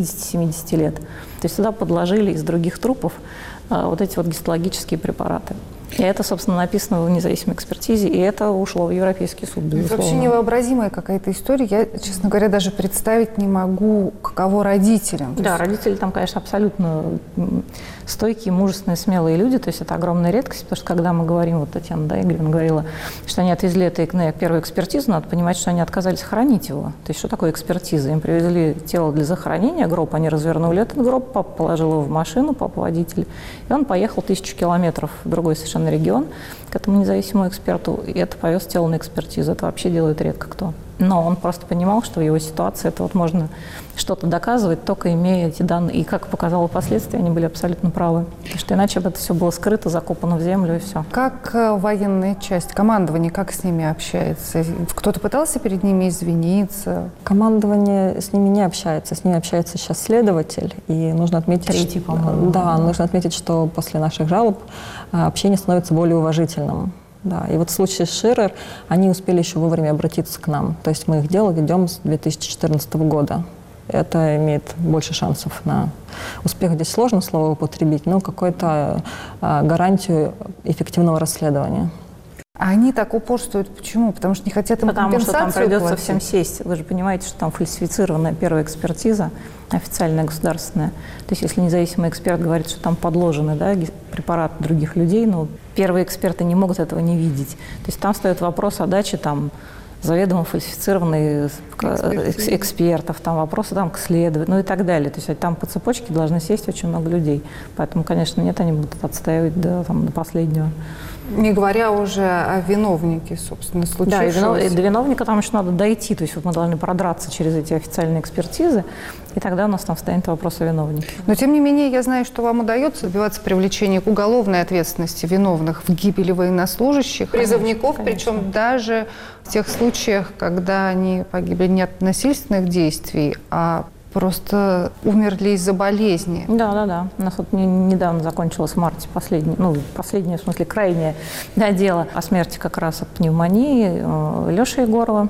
60-70 лет. То есть сюда подложили из других трупов вот эти вот гистологические препараты. И это, собственно, написано в независимой экспертизе, и это ушло в Европейский суд, безусловно. Это вообще невообразимая какая-то история. Я, честно говоря, даже представить не могу, каково родителям. Да, родители там, конечно, абсолютно стойкие, мужественные, смелые люди. То есть это огромная редкость, потому что когда мы говорим, вот Татьяна Игоревна говорила, что они отвезли это на первую экспертизу, надо понимать, что они отказались хоронить его. То есть что такое экспертиза? Им привезли тело для захоронения, гроб, они развернули этот гроб, папа положил его в машину, папа водитель, и он поехал 1000 километров в другой совершенно регион к этому независимому эксперту, и это повез тело на экспертизу. Это вообще делает редко кто. Но он просто понимал, что в его ситуации это вот можно что-то доказывать, только имея эти данные. И, как показало впоследствии, они были абсолютно правы. Потому что иначе бы это все было скрыто, закопано в землю и все. Как военная часть, командование, как с ними общается? Кто-то пытался перед ними извиниться? Командование с ними не общается. С ними общается сейчас следователь. И нужно отметить, Третий, по-моему. Да, нужно отметить, что после наших жалоб общение становится более уважительным. Да, и вот в случае с Ширер они успели еще вовремя обратиться к нам. То есть мы их дело ведем с 2014 года. Это имеет больше шансов на успех. Здесь сложно слово употребить, но какую-то гарантию эффективного расследования. А они так упорствуют. Почему? Потому что не хотят им компенсацию Потому что там придется платить? всем сесть. Вы же понимаете, что там фальсифицированная первая экспертиза, официальная, государственная. То есть если независимый эксперт говорит, что там подложены, да, препараты других людей, но первые эксперты не могут этого не видеть. То есть там встает вопрос о даче там заведомо фальсифицированных экспертов, там вопросы там, к следователю, ну и так далее. То есть там по цепочке должны сесть очень много людей. Поэтому, конечно, нет, они будут отстаивать до последнего. Не говоря уже о виновнике, собственно, случившегося. Да, и до виновника там еще надо дойти. То есть вот мы должны продраться через эти официальные экспертизы, и тогда у нас там встанет вопрос о виновнике. Но, тем не менее, я знаю, что вам удается добиваться привлечения к уголовной ответственности виновных в гибели военнослужащих, призывников, причем даже в тех случаях, когда они погибли не от насильственных действий, а просто умерли из-за болезни. Да. У нас вот недавно закончилось в марте последнее, в смысле, крайнее дело о смерти как раз от пневмонии Леши Егорова.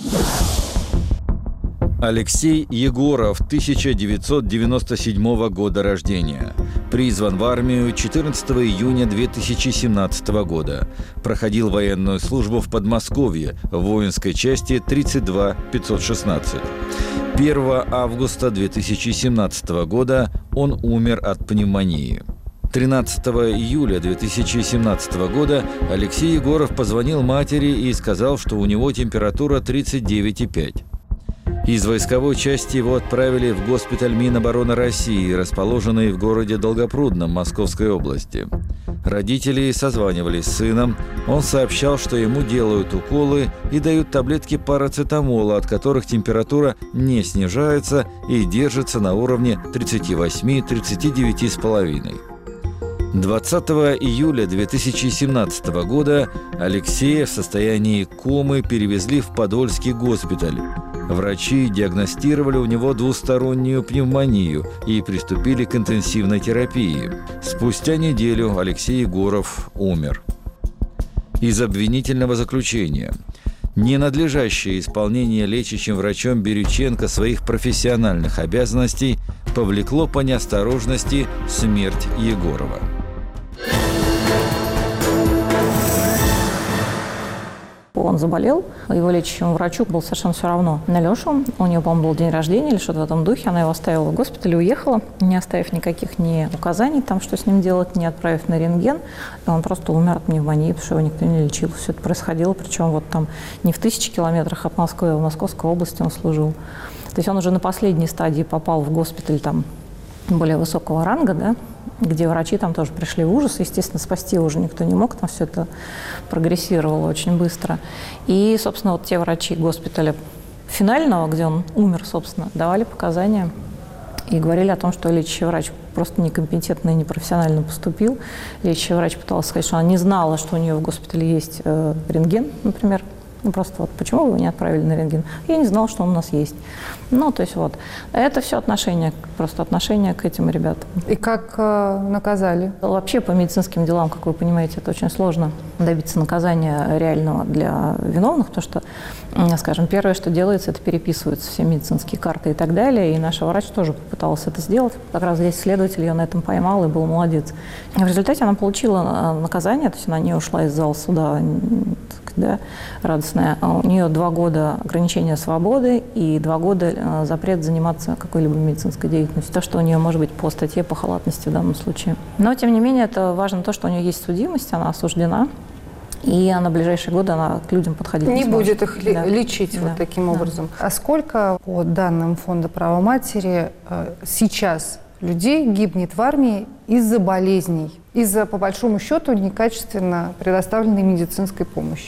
Алексей Егоров, 1997 года рождения. Призван в армию 14 июня 2017 года. Проходил военную службу в Подмосковье в воинской части 32-516. 1 августа 2017 года он умер от пневмонии. 13 июля 2017 года Алексей Егоров позвонил матери и сказал, что у него температура 39,5. Из войсковой части его отправили в госпиталь Минобороны России, расположенный в городе Долгопрудном Московской области. Родители созванивались с сыном. Он сообщал, что ему делают уколы и дают таблетки парацетамола, от которых температура не снижается и держится на уровне 38-39,5. 20 июля 2017 года Алексея в состоянии комы перевезли в Подольский госпиталь. Врачи диагностировали у него двустороннюю пневмонию и приступили к интенсивной терапии. Спустя неделю Алексей Егоров умер. Из обвинительного заключения. Ненадлежащее исполнение лечащим врачом Бирюченко своих профессиональных обязанностей повлекло по неосторожности смерть Егорова. Он заболел, его лечащему врачу было совершенно все равно на Лешу. У нее, по-моему, был день рождения или что-то в этом духе. Она его оставила в госпитале и уехала, не оставив никаких ни указаний, там, что с ним делать, не отправив на рентген. И он просто умер от пневмонии, потому что его никто не лечил. Все это происходило, причем вот там не в 1000 километрах от Москвы, а в Московской области он служил. То есть он уже на последней стадии попал в госпиталь там более высокого ранга, да, где врачи там тоже пришли в ужас. Естественно, спасти его уже никто не мог, там все это прогрессировало очень быстро. И, собственно, вот те врачи госпиталя финального, где он умер, собственно, давали показания и говорили о том, что лечащий врач просто некомпетентно и непрофессионально поступил. Лечащий врач пытался сказать, что она не знала, что у нее в госпитале есть рентген, например. Ну, просто вот почему вы его не отправили на рентген? Я не знала, что он у нас есть. Ну, то есть вот. Это все отношение, просто отношение к этим ребятам. И как наказали? Вообще по медицинским делам, как вы понимаете, это очень сложно добиться наказания реального для виновных, потому что, скажем, первое, что делается, это переписываются все медицинские карты и так далее. И наша врач тоже попыталась это сделать. Как раз здесь следователь ее на этом поймал и был молодец. В результате она получила наказание, то есть она не ушла из зала суда, да, радостная. У нее 2 года ограничения свободы и 2 года запрет заниматься какой-либо медицинской деятельностью. То, что у нее может быть по статье по халатности в данном случае. Но, тем не менее, это важно то, что у нее есть судимость, она осуждена. И на ближайшие годы она к людям подходить не сможет. Будет их лечить вот таким образом. А сколько, по данным Фонда права матери, сейчас людей гибнет в армии из-за болезней, из-за, по большому счету, некачественно предоставленной медицинской помощи?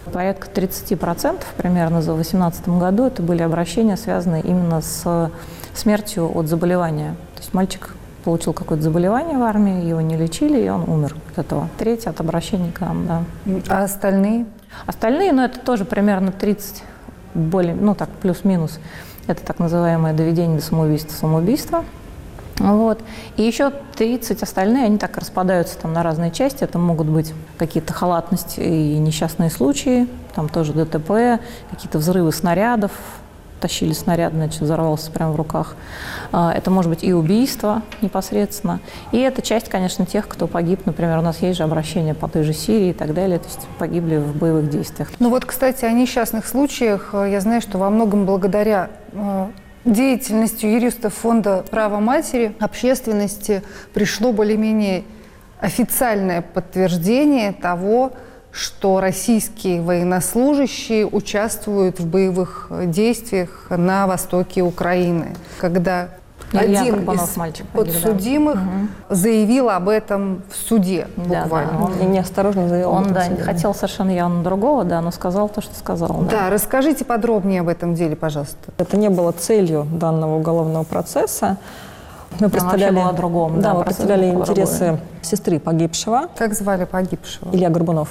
Порядка 30% примерно за 2018 году это были обращения, связанные именно с смертью от заболевания. То есть мальчик получил какое-то заболевание в армии, его не лечили, и он умер от этого. Треть от обращений к нам, да. А остальные? Остальные, ну, это тоже примерно 30, более, ну, так, плюс-минус. Это так называемое доведение до самоубийства. Вот. И еще 30 остальные, они так распадаются там на разные части. Это могут быть какие-то халатности и несчастные случаи, там тоже ДТП, какие-то взрывы снарядов, тащили снаряд, значит, взорвался прямо в руках. Это может быть и убийство непосредственно. И это часть, конечно, тех, кто погиб. Например, у нас есть же обращения по той же Сирии и так далее, то есть погибли в боевых действиях. Ну вот, кстати, о несчастных случаях. Я знаю, что во многом благодаря деятельностью юристов Фонда права матери общественности пришло более-менее официальное подтверждение того, что российские военнослужащие участвуют в боевых действиях на востоке Украины. Когда один из подсудимых заявил об этом в суде буквально. Да, он неосторожно заявил. Он, да, не хотел совершенно явно другого, да, но сказал то, что сказал. Да, расскажите подробнее об этом деле, пожалуйста. Это не было целью данного уголовного процесса. Мы представляли, было о другом. Да, мы представляли интересы сестры погибшего. Как звали погибшего? Илья Горбунов.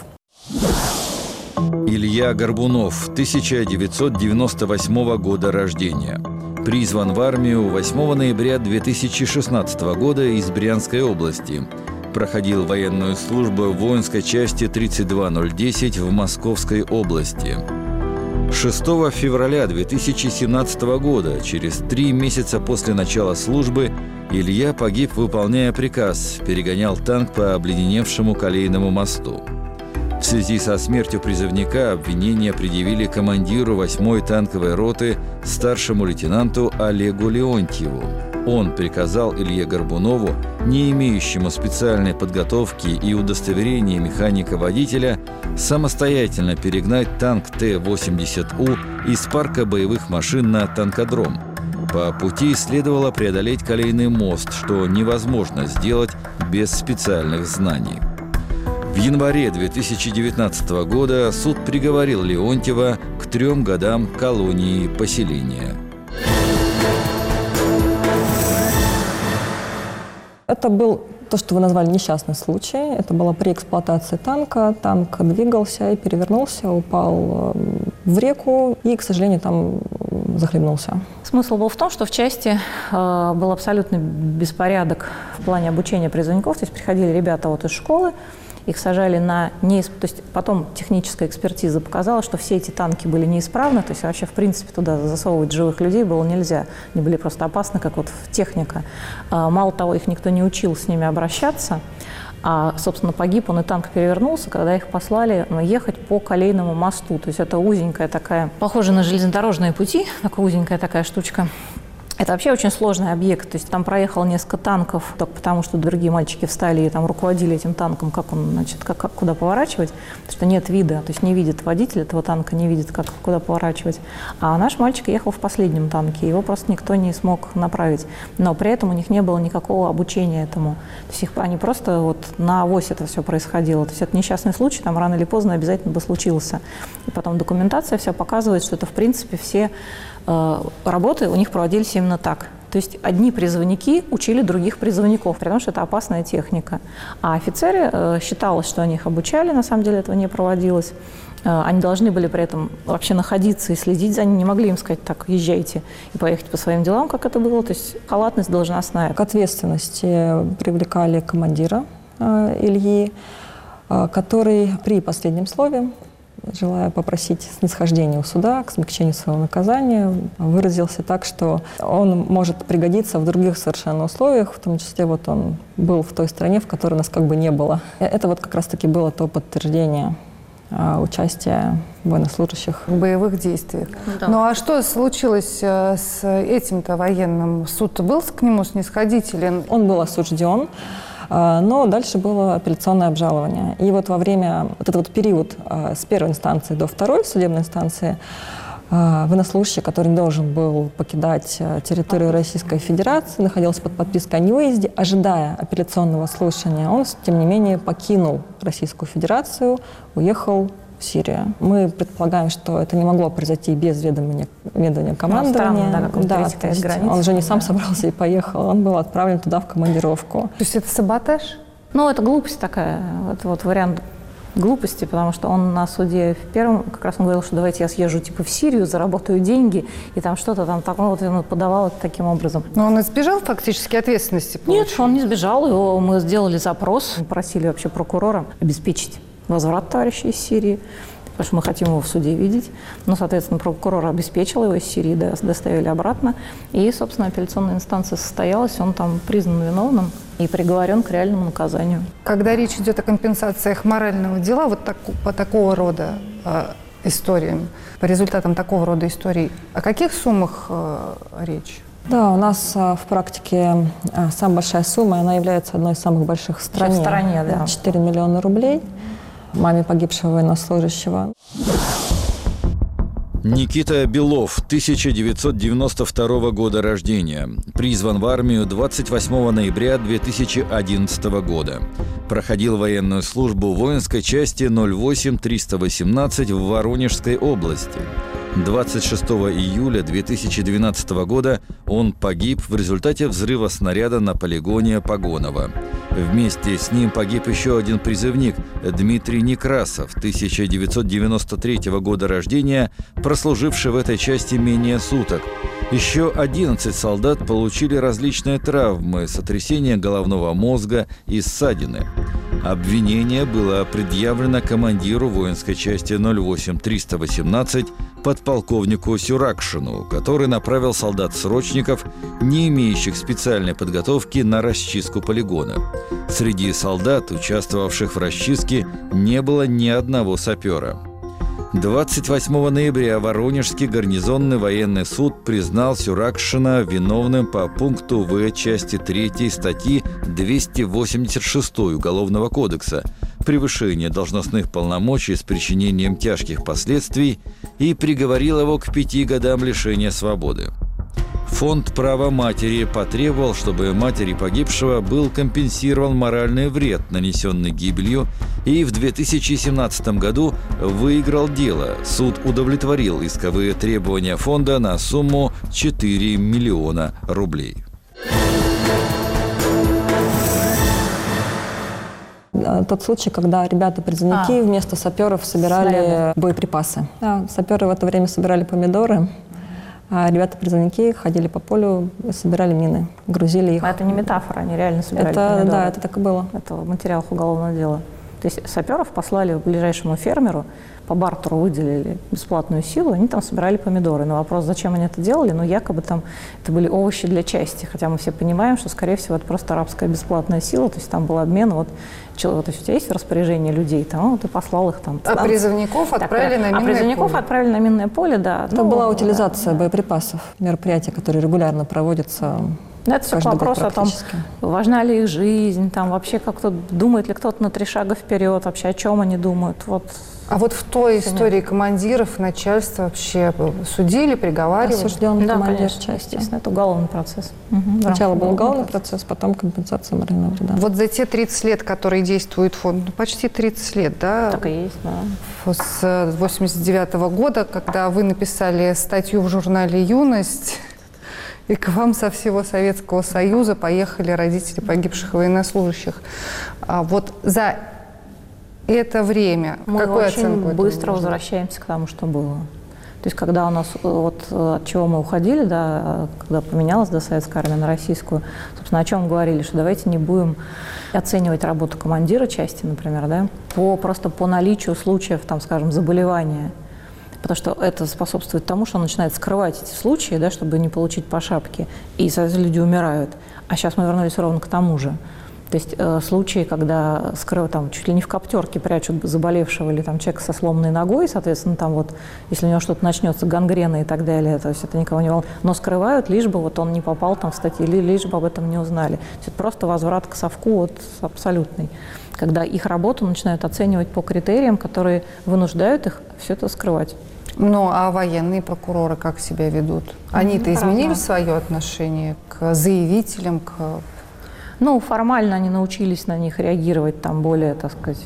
Илья Горбунов, 1998 года рождения. Призван в армию 8 ноября 2016 года из Брянской области. Проходил военную службу в воинской части 32010 в Московской области. 6 февраля 2017 года, через 3 месяца после начала службы, Илья погиб, выполняя приказ, перегонял танк по обледеневшему Колейному мосту. В связи со смертью призывника обвинения предъявили командиру 8-й танковой роты старшему лейтенанту Олегу Леонтьеву. Он приказал Илье Горбунову, не имеющему специальной подготовки и удостоверения механика-водителя, самостоятельно перегнать танк Т-80У из парка боевых машин на танкодром. По пути следовало преодолеть Колейный мост, что невозможно сделать без специальных знаний. В январе 2019 года суд приговорил Леонтьева к 3 годам колонии поселения. Это был то, что вы назвали несчастный случай. Это было при эксплуатации танка. Танк двигался и перевернулся, упал в реку и, к сожалению, там захлебнулся. Смысл был в том, что в части был абсолютный беспорядок в плане обучения призывников. То есть приходили ребята вот из школы, их сажали на неисправность. То есть потом техническая экспертиза показала, что все эти танки были неисправны. То есть вообще, в принципе, туда засовывать живых людей было нельзя. Они были просто опасны, как вот техника. Мало того, их никто не учил с ними обращаться. А, собственно, погиб он, и танк перевернулся, когда их послали ехать по Колейному мосту. То есть это узенькая такая, похожа на железнодорожные пути, такая узенькая такая штучка. Это вообще очень сложный объект, то есть там проехало несколько танков, только потому что другие мальчики встали и там руководили этим танком, как он, значит, как куда поворачивать, потому что нет вида, то есть не видит водитель этого танка, не видит, как куда поворачивать. А наш мальчик ехал в последнем танке, его просто никто не смог направить, но при этом у них не было никакого обучения этому. То есть они просто вот на авось это все происходило. То есть это несчастный случай, там рано или поздно обязательно бы случился. И потом документация вся показывает, что это в принципе все работы у них проводились именно так. То есть одни призывники учили других призывников, потому что это опасная техника. А офицеры, считалось, что они их обучали, на самом деле этого не проводилось. Они должны были при этом вообще находиться и следить за ними, не могли им сказать, так, езжайте и поехать по своим делам, как это было. То есть халатность должностная. К ответственности привлекали командира Ильи, который при последнем слове, желая попросить снисхождения у суда к смягчению своего наказания, выразился так, что он может пригодиться в других совершенно условиях, в том числе вот он был в той стране, в которой нас как бы не было. Это вот как раз-таки было то подтверждение участия военнослужащих в боевых действиях. Да. Ну а что случилось с этим-то военным? Суд был к нему снисходителен? Он был осужден. Но дальше было апелляционное обжалование. И вот во время, вот этот вот период с первой инстанции до второй судебной инстанции, военнослужащий, который не должен был покидать территорию Российской Федерации, находился под подпиской о невыезде, ожидая апелляционного слушания, он, тем не менее, покинул Российскую Федерацию, уехал в Сирию. Мы предполагаем, что это не могло произойти без ведомия командования. Странно, да, то есть он же не сам собрался и поехал, он был отправлен туда в командировку. То есть это саботаж? Ну, это глупость такая, это вот вариант глупости, потому что он на суде в первом, как раз он говорил, что давайте я съезжу типа в Сирию, заработаю деньги, и там что-то там такое, вот он подавал это таким образом. Но он избежал фактически ответственности? Нет, он не сбежал, мы сделали запрос, просили вообще прокурора обеспечить возврат товарища из Сирии, потому что мы хотим его в суде видеть. Но, соответственно, прокурор обеспечил его из Сирии, доставили обратно. И, собственно, апелляционная инстанция состоялась, он там признан виновным и приговорен к реальному наказанию. Когда речь идет о компенсациях морального дела, вот по такого рода историям, по результатам такого рода историй, о каких суммах речь? Да, у нас в практике самая большая сумма, она является одной из самых больших в стране. В стране, да. 4 миллиона рублей маме погибшего военнослужащего. Никита Белов, 1992 года рождения. Призван в армию 28 ноября 2011 года. Проходил военную службу в воинской части 08-318 в Воронежской области. 26 июля 2012 года он погиб в результате взрыва снаряда на полигоне Погонова. Вместе с ним погиб еще один призывник Дмитрий Некрасов, 1993 года рождения, прослуживший в этой части менее суток. Еще 11 солдат получили различные травмы, сотрясение головного мозга и ссадины. Обвинение было предъявлено командиру воинской части 08-318 подполковнику Сюракшину, который направил солдат-срочников, не имеющих специальной подготовки, на расчистку полигона. Среди солдат, участвовавших в расчистке, не было ни одного сапера. 28 ноября Воронежский гарнизонный военный суд признал Сюракшина виновным по пункту В части 3 статьи 286 Уголовного кодекса «Превышение должностных полномочий с причинением тяжких последствий» и приговорил его к 5 годам лишения свободы. Фонд права матери потребовал, чтобы матери погибшего был компенсирован моральный вред, нанесенный гибелью, и в 2017 году выиграл дело. Суд удовлетворил исковые требования фонда на сумму 4 миллиона рублей. Тот случай, когда ребята-призывники вместо саперов собирали боеприпасы. Да, саперы в это время собирали помидоры, а ребята-призывники ходили по полю, собирали мины, грузили их. А это не метафора, они реально собирали помидоры. Да, это так и было. Это в материалах уголовного дела. То есть саперов послали к ближайшему фермеру, по бартеру выделили бесплатную силу, они там собирали помидоры. На вопрос, зачем они это делали, якобы там это были овощи для части. Хотя мы все понимаем, что, скорее всего, это просто арабская бесплатная сила, то есть там был обмен, то есть у тебя есть распоряжение людей, там, ты послал их там. А призывников отправили на минное поле? А призывников отправили на минное поле, да. Это была утилизация боеприпасов, мероприятия, которые регулярно проводятся. Это все вопрос о том, важна ли их жизнь, там вообще как-то думает ли кто-то на 3 шага вперед, вообще о чем они думают. А в той истории командиров, начальства вообще судили, приговаривали? Осужденный командир части. Естественно, это уголовный процесс. Сначала был уголовный процесс, потом компенсация морального вреда. Вот за те 30 лет, которые действует фонд, почти 30 лет, да? Так и есть, да. С 1989 года, когда вы написали статью в журнале «Юность», и к вам со всего Советского Союза поехали родители погибших военнослужащих. Вот за это время, мы какую очень оценку быстро возвращаемся к тому, что было. То есть, когда у нас, от чего мы уходили, да, когда поменялась советская армия на российскую, собственно, о чем говорили, что давайте не будем оценивать работу командира части, например, да, просто по наличию случаев, там, скажем, заболевания. Потому что это способствует тому, что он начинает скрывать эти случаи, да, чтобы не получить по шапке, и, соответственно, люди умирают. А сейчас мы вернулись ровно к тому же. То есть случаи, когда там, чуть ли не в коптерке прячут заболевшего или там, человека со сломанной ногой, соответственно, там если у него что-то начнется, гангрена и так далее, то есть это никого не волнует. Но скрывают, лишь бы он не попал там в статьи, лишь бы об этом не узнали. То есть это просто возврат к совку абсолютный. Когда их работу начинают оценивать по критериям, которые вынуждают их все это скрывать. Ну, а военные прокуроры как себя ведут? Они-то изменили свое отношение к заявителям, формально они научились на них реагировать там более, так сказать,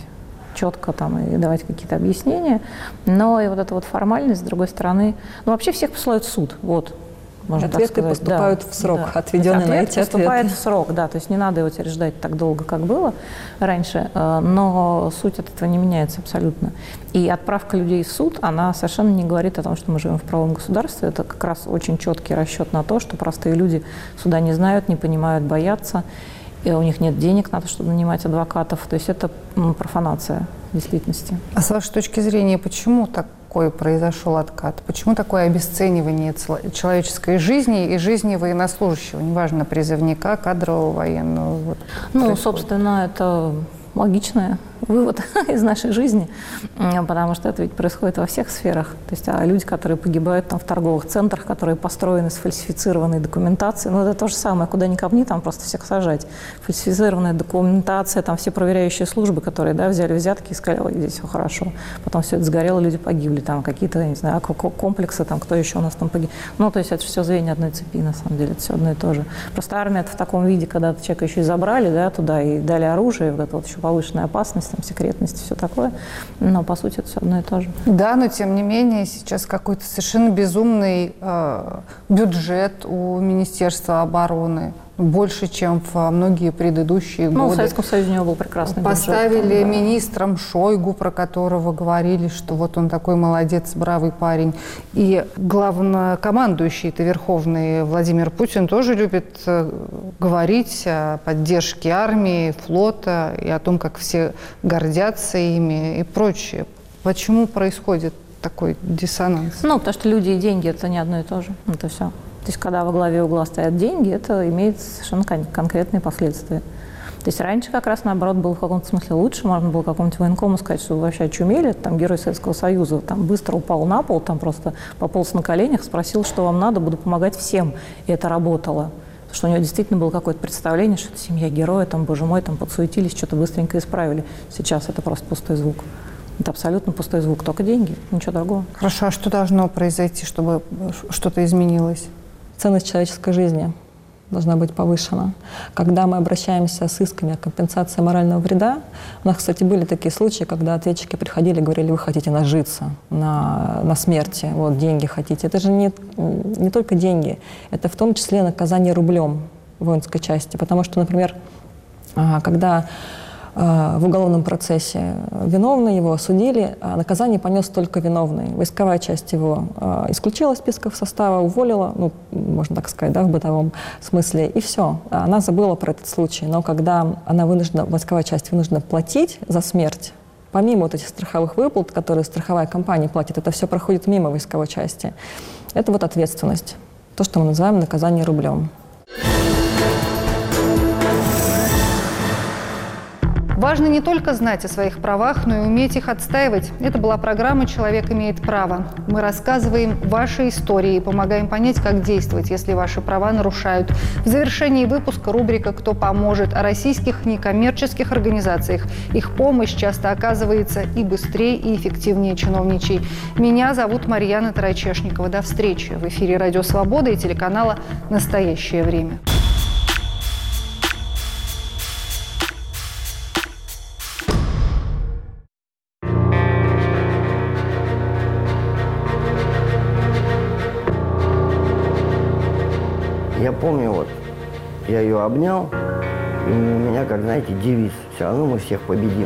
четко там и давать какие-то объяснения. Но и вот эта вот формальность, с другой стороны, ну вообще всех посылают в суд, вот. Можно ответы так сказать. поступают в срок, отведенный на эти ответы. Поступает в срок, да, то есть не надо его теперь ждать так долго, как было раньше, но суть от этого не меняется абсолютно. И отправка людей в суд, она совершенно не говорит о том, что мы живем в правовом государстве. Это как раз очень четкий расчет на то, что простые люди суда не знают, не понимают, боятся, и у них нет денег на то, чтобы нанимать адвокатов. То есть это профанация в действительности. А с вашей точки зрения, почему такой произошел откат? Почему такое обесценивание человеческой жизни и жизни военнослужащего, неважно, призывника, кадрового, военного? Вот, ну, собственно, это логичный вывод из нашей жизни, потому что это ведь происходит во всех сферах. То есть люди, которые погибают там в торговых центрах, которые построены с фальсифицированной документацией, ну это то же самое, куда ни копни, там просто всех сажать. Фальсифицированная документация, там все проверяющие службы, которые, да, взяли взятки и сказали, ой, здесь все хорошо. Потом все это сгорело, люди погибли, там какие-то, не знаю, комплексы, там кто еще у нас там погиб. Ну, то есть это все звенья одной цепи, на самом деле, это все одно и то же. Просто армия в таком виде, когда человека еще и забрали, да, туда и дали оружие, вот это вот еще повышенная опасность, там, секретность, все такое, но по сути это все одно и то же. Да, но тем не менее сейчас какой-то совершенно безумный бюджет у Министерства обороны, больше, чем в многие предыдущие годы. Ну, в Советском Союзе у него был прекрасный Поставили бюджет, министром Шойгу, про которого говорили, что вот он такой молодец, бравый парень. И главнокомандующий-то верховный Владимир Путин тоже любит говорить о поддержке армии, флота и о том, как все гордятся ими и прочее. Почему происходит такой диссонанс? Ну, потому что люди и деньги – это не одно и то же. Это все. То есть, когда во главе угла стоят деньги, это имеет совершенно конкретные последствия. То есть, раньше как раз, наоборот, было в каком-то смысле лучше. Можно было какому-нибудь военкому сказать, что вы вообще очумели, там, герой Советского Союза, там, быстро упал на пол, там, просто пополз на коленях, спросил, что вам надо, буду помогать всем. И это работало. Потому что у него действительно было какое-то представление, что это семья героя, там, боже мой, там, подсуетились, что-то быстренько исправили. Сейчас это просто пустой звук. Это абсолютно пустой звук, только деньги, ничего другого. Хорошо, а что должно произойти, чтобы что-то изменилось? Ценность человеческой жизни должна быть повышена. Когда мы обращаемся с исками о компенсации морального вреда, у нас, кстати, были такие случаи, когда ответчики приходили и говорили, вы хотите нажиться на смерти, вот деньги хотите. Это же не только деньги, это в том числе наказание рублем в воинской части. Потому что, например, когда в уголовном процессе виновный, его осудили, а наказание понес только виновный. Войсковая часть его исключила из списков состава, уволила, ну, можно так сказать, да, в бытовом смысле, и все. Она забыла про этот случай. Но когда войсковая часть вынуждена платить за смерть, помимо вот этих страховых выплат, которые страховая компания платит, это все проходит мимо войсковой части. Это вот ответственность. То, что мы называем наказание рублем. Важно не только знать о своих правах, но и уметь их отстаивать. Это была программа «Человек имеет право». Мы рассказываем ваши истории и помогаем понять, как действовать, если ваши права нарушают. В завершении выпуска рубрика «Кто поможет?» о российских некоммерческих организациях. Их помощь часто оказывается и быстрее, и эффективнее чиновничьей. Меня зовут Марьяна Тарачешникова. До встречи в эфире «Радио Свобода» и телеканала «Настоящее время». Я помню, вот, я ее обнял, и у меня, как, знаете, девиз, все равно мы всех победим.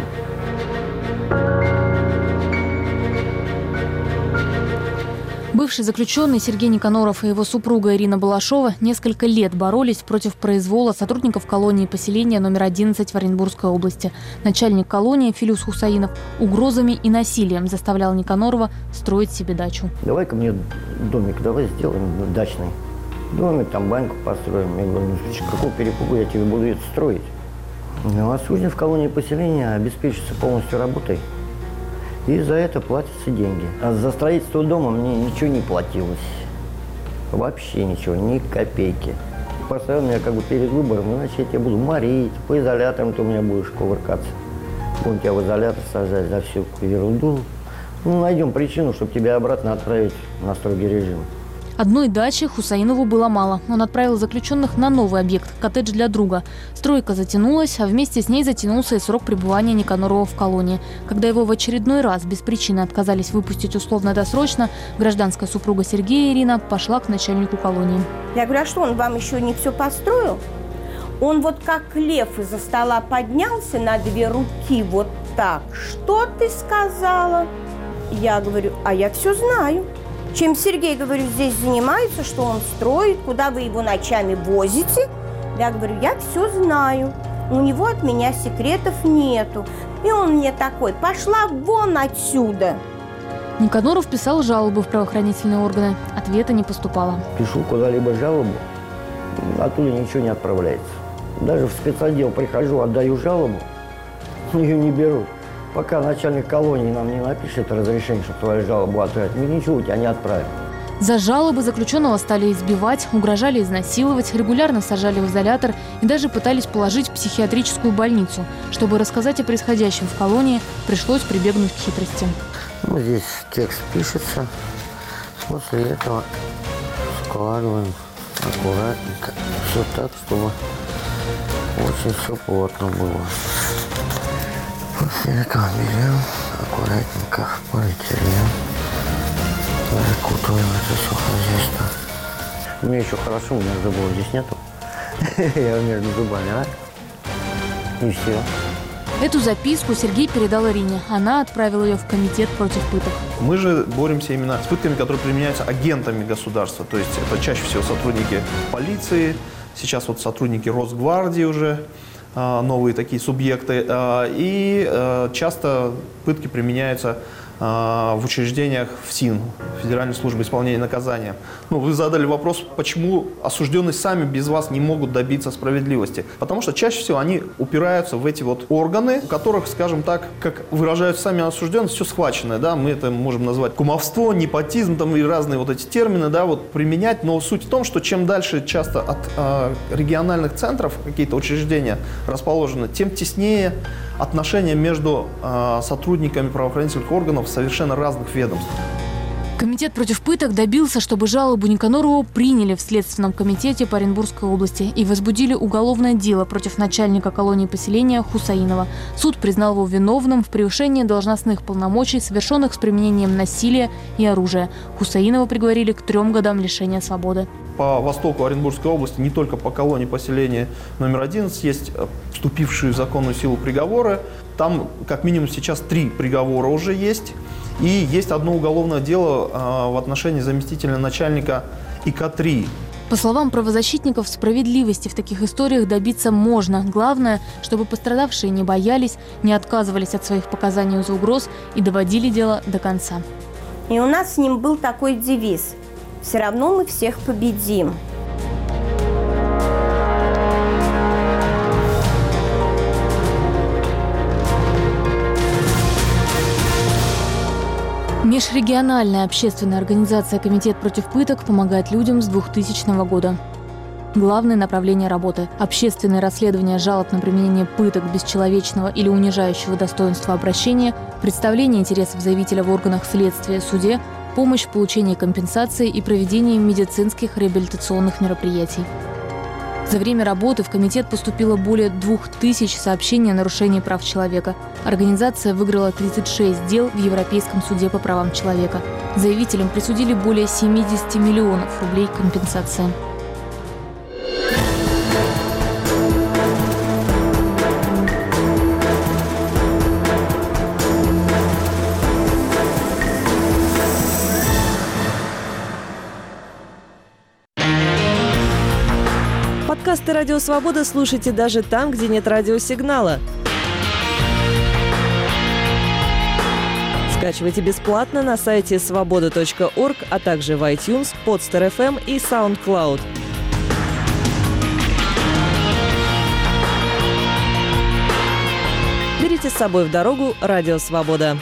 Бывший заключенный Сергей Никаноров и его супруга Ирина Балашова несколько лет боролись против произвола сотрудников колонии поселения номер 11 в Оренбургской области. Начальник колонии Филюс Хусаинов угрозами и насилием заставлял Никанорова строить себе дачу. Давай-ка мне домик, давай сделаем дачный. Домик, там баньку построим. Я говорю, ну, какого перепугу я тебе буду это строить? Ну, а судьи в колонии поселения обеспечатся полностью работой. И за это платятся деньги. А за строительство дома мне ничего не платилось. Вообще ничего, ни копейки. Поставил меня как бы перед выбором, иначе я тебя буду морить, по изоляторам ты у меня будешь кувыркаться. Будем тебя в изолятор сажать за всю ерунду. Ну, найдем причину, чтобы тебя обратно отправить на строгий режим. Одной дачи Хусаинову было мало. Он отправил заключенных на новый объект – коттедж для друга. Стройка затянулась, а вместе с ней затянулся и срок пребывания Никанорова в колонии. Когда его в очередной раз без причины отказались выпустить условно-досрочно, гражданская супруга Сергея Ирина пошла к начальнику колонии. Я говорю, а что, он вам еще не все построил? Он вот как лев из-за стола поднялся на 2 руки вот так. Что ты сказала? Я говорю, а я все знаю. Чем Сергей, говорю, здесь занимается, что он строит, куда вы его ночами возите? Я говорю, я все знаю. У него от меня секретов нету. И он мне такой, пошла вон отсюда. Никаноров писал жалобы в правоохранительные органы. Ответа не поступало. Пишу куда-либо жалобу, оттуда ничего не отправляется. Даже в спецотдел прихожу, отдаю жалобу, ее не берут. Пока начальник колонии нам не напишет разрешение, чтобы твою жалобу отправить, мы ничего у тебя не отправим. За жалобы заключенного стали избивать, угрожали изнасиловать, регулярно сажали в изолятор и даже пытались положить в психиатрическую больницу. Чтобы рассказать о происходящем в колонии, пришлось прибегнуть к хитрости. Ну, здесь текст пишется, после этого складываем аккуратненько, все так, чтобы очень все плотно было. После этого берем аккуратненько полиэтилен, закутываем это все хозяйство. Мне еще хорошо, у меня зубов здесь нету. Я между зубами, и все. Эту записку Сергей передал Ирине. Она отправила ее в комитет против пыток. Мы же боремся именно с пытками, которые применяются агентами государства. То есть это чаще всего сотрудники полиции, сейчас вот сотрудники Росгвардии уже, новые такие субъекты. И часто пытки применяются в учреждениях ФСИН, Федеральной службы исполнения наказания. Ну, вы задали вопрос, почему осужденные сами без вас не могут добиться справедливости. Потому что чаще всего они упираются в эти вот органы, у которых, скажем так, как выражают сами осужденные, все схваченное, да, мы это можем назвать кумовство, непотизм, там и разные вот эти термины, да, вот применять. Но суть в том, что чем дальше часто от региональных центров какие-то учреждения расположены, тем теснее отношения между сотрудниками правоохранительных органов совершенно разных ведомств. Комитет против пыток добился, чтобы жалобу Никанорову приняли в Следственном комитете по Оренбургской области и возбудили уголовное дело против начальника колонии поселения Хусаинова. Суд признал его виновным в превышении должностных полномочий, совершенных с применением насилия и оружия. Хусаинова приговорили к 3 годам лишения свободы. По востоку Оренбургской области, не только по колонии поселения номер 11, есть вступившие в законную силу приговоры. Там как минимум сейчас 3 приговора уже есть. И есть одно уголовное дело в отношении заместителя начальника ИК-3. По словам правозащитников, справедливости в таких историях добиться можно. Главное, чтобы пострадавшие не боялись, не отказывались от своих показаний из-за угроз и доводили дело до конца. И у нас с ним был такой девиз: «Все равно мы всех победим». Межрегиональная общественная организация «Комитет против пыток» помогает людям с 2000 года. Главное направление работы – общественное расследование жалоб на применение пыток, бесчеловечного или унижающего достоинства обращения, представление интересов заявителя в органах следствия, суде, помощь в получении компенсации и проведении медицинских реабилитационных мероприятий. За время работы в комитет поступило более 2000 сообщений о нарушении прав человека. Организация выиграла 36 дел в Европейском суде по правам человека. Заявителям присудили более 70 миллионов рублей компенсации. Подкасты «Радио Свобода» слушайте даже там, где нет радиосигнала. Скачивайте бесплатно на сайте svoboda.org, а также в iTunes, Podster FM и SoundCloud. Берите с собой в дорогу «Радио Свобода».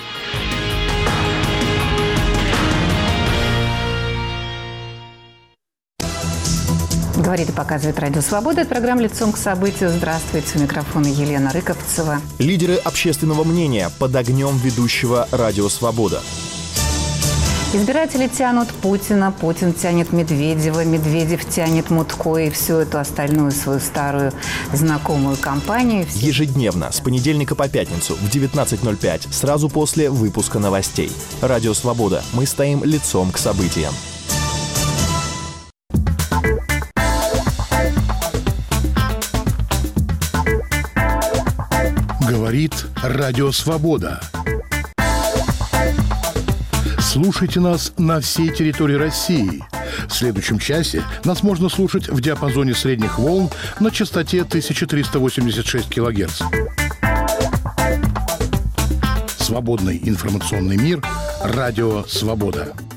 Говорит и показывает «Радио Свобода». Это программа «Лицом к событию». Здравствуйте. У микрофона Елена Рыковцева. Лидеры общественного мнения под огнем ведущего «Радио Свобода». Избиратели тянут Путина, Путин тянет Медведева, Медведев тянет Мутко и всю эту остальную свою старую знакомую компанию. Ежедневно, с понедельника по пятницу в 19:05, сразу после выпуска новостей. Радио «Свобода». Мы стоим лицом к событиям. Говорит Радио Свобода. Слушайте нас на всей территории России. В следующем часе нас можно слушать в диапазоне средних волн на частоте 1386 кГц. Свободный информационный мир. Радио Свобода.